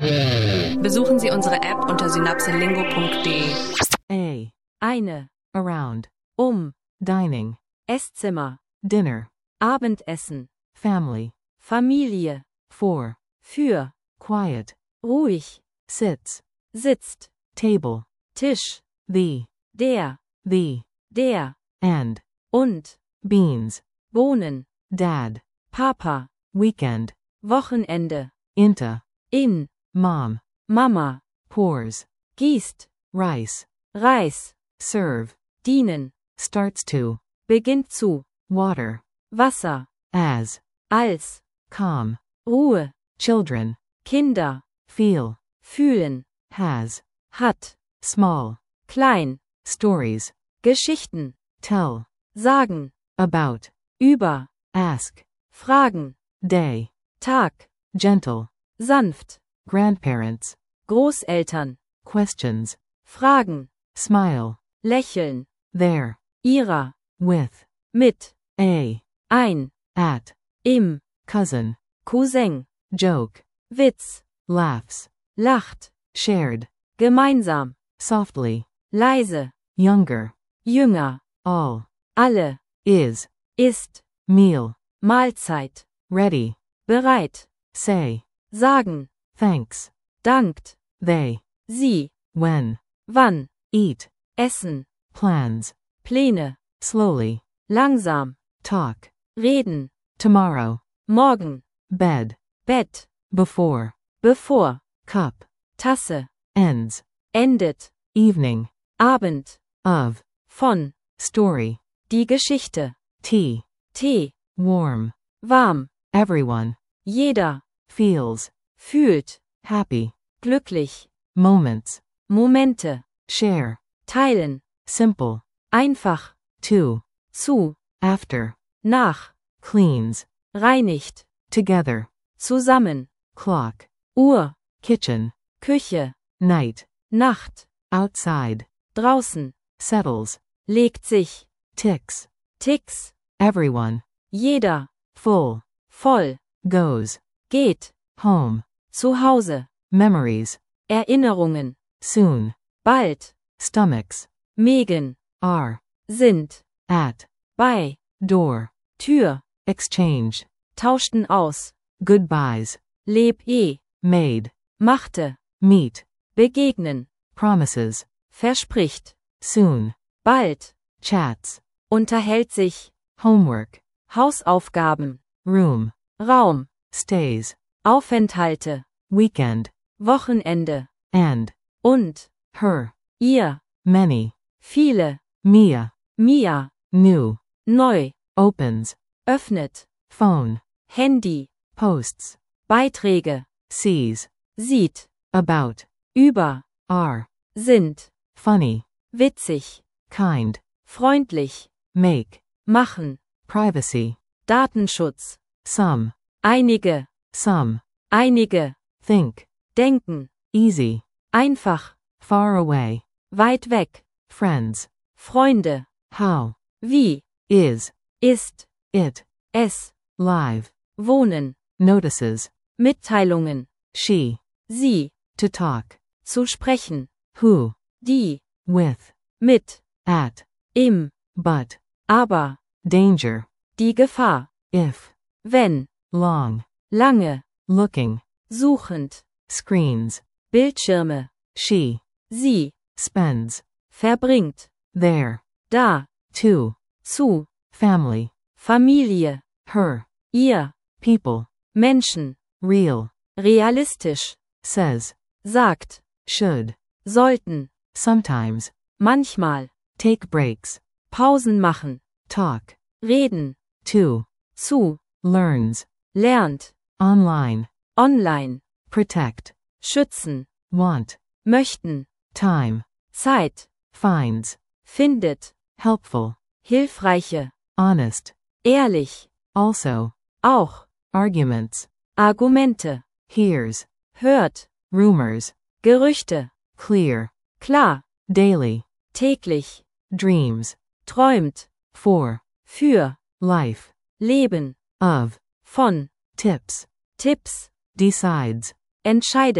Besuchen Sie unsere App unter synapselingo.de. A. Eine. Around. Dining. Esszimmer. Dinner. Abendessen. Family. Familie. For. Für. Quiet. Ruhig. Sits. Sitzt. Table. Tisch. The. Der. Der. And. Und. Beans. Bohnen. Dad. Papa. Weekend. Wochenende. Into. In. Mom. Mama. Pours. Gießt. Rice. Reis. Serve. Dienen. Starts to. Beginnt zu. Water. Wasser. As. Als. Calm. Ruhe. Children. Kinder. Feel. Fühlen. Has. Hat. Small. Klein. Stories. Geschichten. Tell. Sagen. About. Über. Ask. Fragen. Day. Tag. Gentle. Sanft. Grandparents. Großeltern. Questions. Fragen. Smile. Lächeln. There. Ihrer. With. Mit. A. Ein. At. Im. Cousin. Cousin. Joke. Witz. Laughs. Lacht. Shared. Gemeinsam. Softly. Leise. Younger. Jünger. All. Alle. Is. Ist. Meal. Mahlzeit. Ready. Bereit. Say. Sagen. Thanks. Dankt. They. Sie. When. Wann. Eat. Essen. Plans. Pläne. Slowly. Langsam. Talk. Reden. Tomorrow. Morgen. Bed. Bett. Before. Bevor. Cup. Tasse. Ends. Endet. Evening. Abend. Of. Von. Story. Die Geschichte. Tea. Tee. Warm. Warm. Everyone. Jeder. Feels. Fühlt. Happy. Glücklich. Moments. Momente. Share. Teilen. Simple. Einfach. To. Zu. After. Nach. Cleans. Reinigt. Together. Zusammen. Clock. Uhr. Kitchen. Küche. Night. Nacht. Outside. Draußen. Settles. Legt sich. Ticks. Ticks. Everyone. Jeder. Full. Voll. Goes. Geht. Home. Zu Hause. Memories. Erinnerungen. Soon. Bald. Stomachs. Mägen. Are. Sind. At. Bei. Door. Tür. Exchange. Tauschten aus. Goodbyes. Leb. Made. Machte. Meet. Begegnen. Promises. Verspricht. Soon. Bald. Chats. Unterhält sich. Homework. Hausaufgaben. Room. Raum. Stays. Aufenthalte. Weekend. Wochenende. And. Und. Her. Ihr. Many. Viele. Mia. Mia. New. Neu. Opens. Öffnet. Phone. Handy. Posts. Beiträge. Sees. Sieht. About. Über. Are. Sind. Funny. Witzig. Kind. Freundlich. Make. Machen. Privacy. Datenschutz. Some. Einige. Some. Einige. Think. Denken. Easy. Einfach. Far away. Weit weg. Friends. Freunde. How. Wie. Is. Ist. It. Es. Live. Wohnen. Notices. Mitteilungen. She. Sie. To talk. Zu sprechen. Who. Die. With. Mit. At. Im. But. Aber. Danger. Die Gefahr. If. Wenn. Long. Lange. Looking. Suchend. Screens. Bildschirme. She. Sie. Spends. Verbringt. There. Da. To. Zu. Family. Familie. Her. Ihr. People. Menschen. Real. Realistisch. Says. Sagt. Should. Sollten. Sometimes. Manchmal. Take breaks. Pausen machen. Talk. Reden. To. Zu. Learns. Lernt. Online. Online. Protect. Schützen. Want. Möchten. Time. Zeit. Finds. Findet. Helpful. Hilfreiche. Honest. Ehrlich. Also. Auch. Arguments. Argumente. Hears. Hört. Rumors. Gerüchte. Clear. Klar. Daily. Täglich. Dreams. Träumt. For. Für. Life. Leben. Of. Von. Tips. Tipps. Decides. Entscheidet.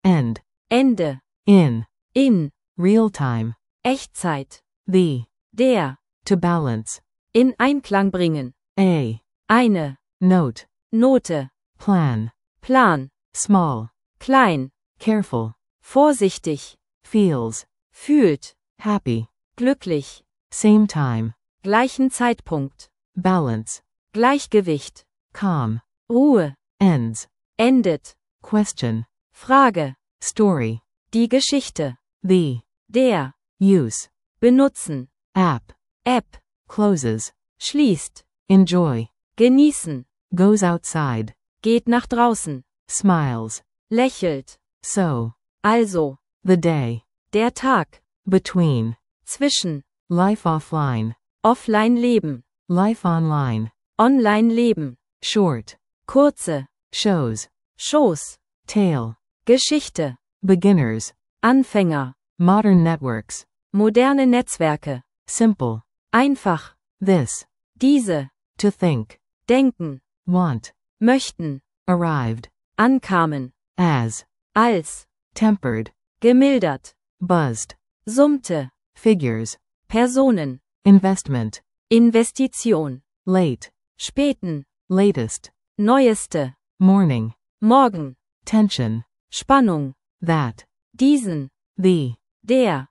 end, Ende, in, in, real time, Echtzeit, the, der, to balance, in Einklang bringen, a, eine, note, Note, plan, Plan, small, klein, careful, vorsichtig, feels, fühlt, happy, glücklich, same time, gleichen Zeitpunkt, balance, Gleichgewicht, calm, Ruhe, ends, endet, question, Frage, story, die Geschichte, the, der, use, benutzen, app, App, closes, schließt, enjoy, genießen, goes outside, geht nach draußen, smiles, lächelt, so, also, the day, der Tag, between, zwischen, life offline, offline leben, life online, online leben, short, kurze, shows, Shows, tale, Geschichte, beginners, Anfänger, modern networks, moderne Netzwerke, simple, einfach, this, diese, to think, denken, want, möchten, arrived, ankamen, as, als, tempered, gemildert, buzzed, summte, figures, Personen, investment, Investition, late, späten, latest, neueste, morning, morgen, tension, Spannung, that, diesen, the, der,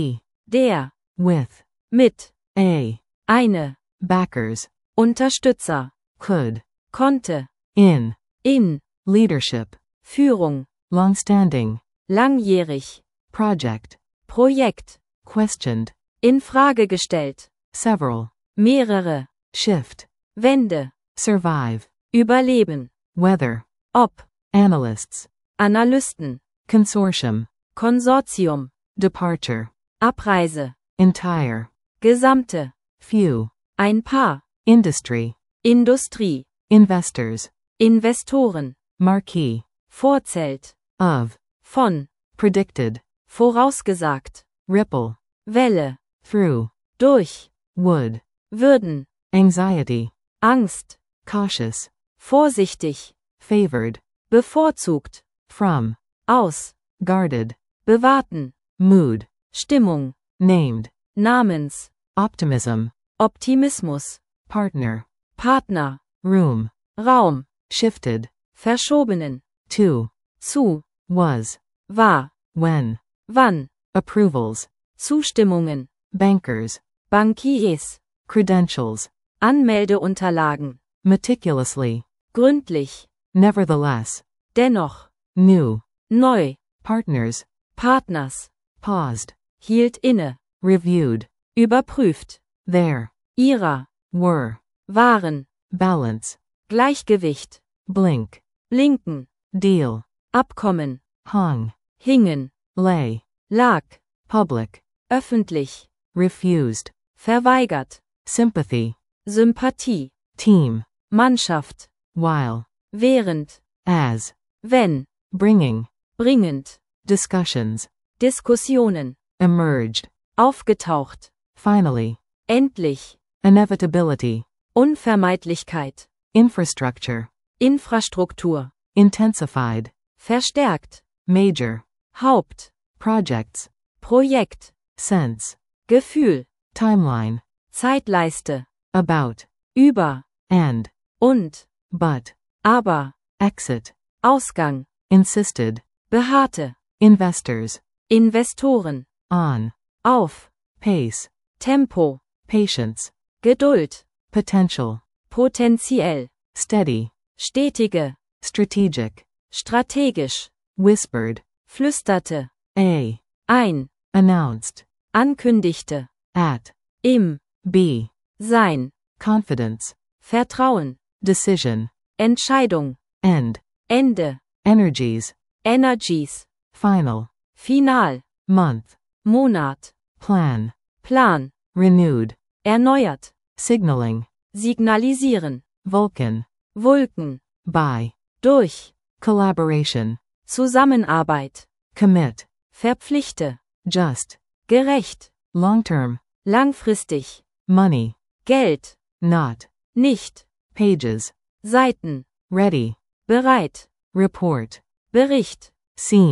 der, with, mit, a, eine, backers, Unterstützer, could, konnte, in, leadership, Führung, long-standing, langjährig, project, Projekt, questioned, in Frage gestellt, several, mehrere, shift, Wende, survive, überleben, weather, ob, analysts, Analysten, consortium, Konsortium, departure, Abreise, entire, gesamte, few, ein paar, industry, Industrie, investors, Investoren, marquee, Vorzelt, of, von, predicted, vorausgesagt, ripple, Welle, through, durch, would, würden, anxiety, Angst, cautious, vorsichtig, favored, bevorzugt, from, aus, guarded, bewahrten, mood, Stimmung, named, namens, optimism, Optimismus, partner, Partner, room, Raum, shifted, verschobenen, to, zu, was, war, when, wann, approvals, Zustimmungen, bankers, Bankiers, credentials, Anmeldeunterlagen, meticulously, gründlich, nevertheless, dennoch, new, neu, partners, Partners, paused, hielt inne, reviewed, überprüft, there, ihrer, were, waren, balance, Gleichgewicht, blink, blinken, deal, Abkommen, hung, hingen, lay, lag, public, öffentlich, refused, verweigert, sympathy, Sympathie, team, Mannschaft, while, während, as, wenn, bringing, bringend, discussions, Diskussionen, emerged, aufgetaucht, finally, endlich, inevitability, Unvermeidlichkeit, infrastructure, Infrastruktur, intensified, verstärkt, major, Haupt, projects, Projekt, sense, Gefühl, timeline, Zeitleiste, about, über, and, und, but, aber, exit, Ausgang, insisted, beharrte, investors, Investoren, on, auf, pace, Tempo, patience, Geduld, potential, potenziell, steady, stetige, strategic, strategisch, whispered, flüsterte, a, ein, announced, ankündigte, at, im, be, sein, confidence, Vertrauen, decision, Entscheidung, end, Ende, energies, Energies, final, Final, month, Monat, plan, Plan, renewed, erneuert, signaling, signalisieren, Vulcan, Vulken, by, durch, collaboration, Zusammenarbeit, commit, verpflichte, just, gerecht, long-term, langfristig, money, Geld, not, nicht, pages, Seiten, ready, bereit, report, Bericht, seemed,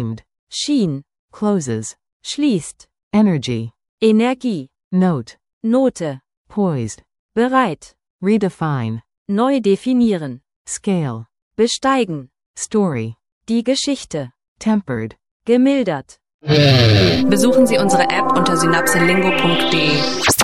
Schien, closes, schließt, energy, Energie, note, Note, poised, bereit, redefine, neu definieren, scale, besteigen, story, die Geschichte, tempered. gemildert. Besuchen Sie unsere App unter synapselingo.de.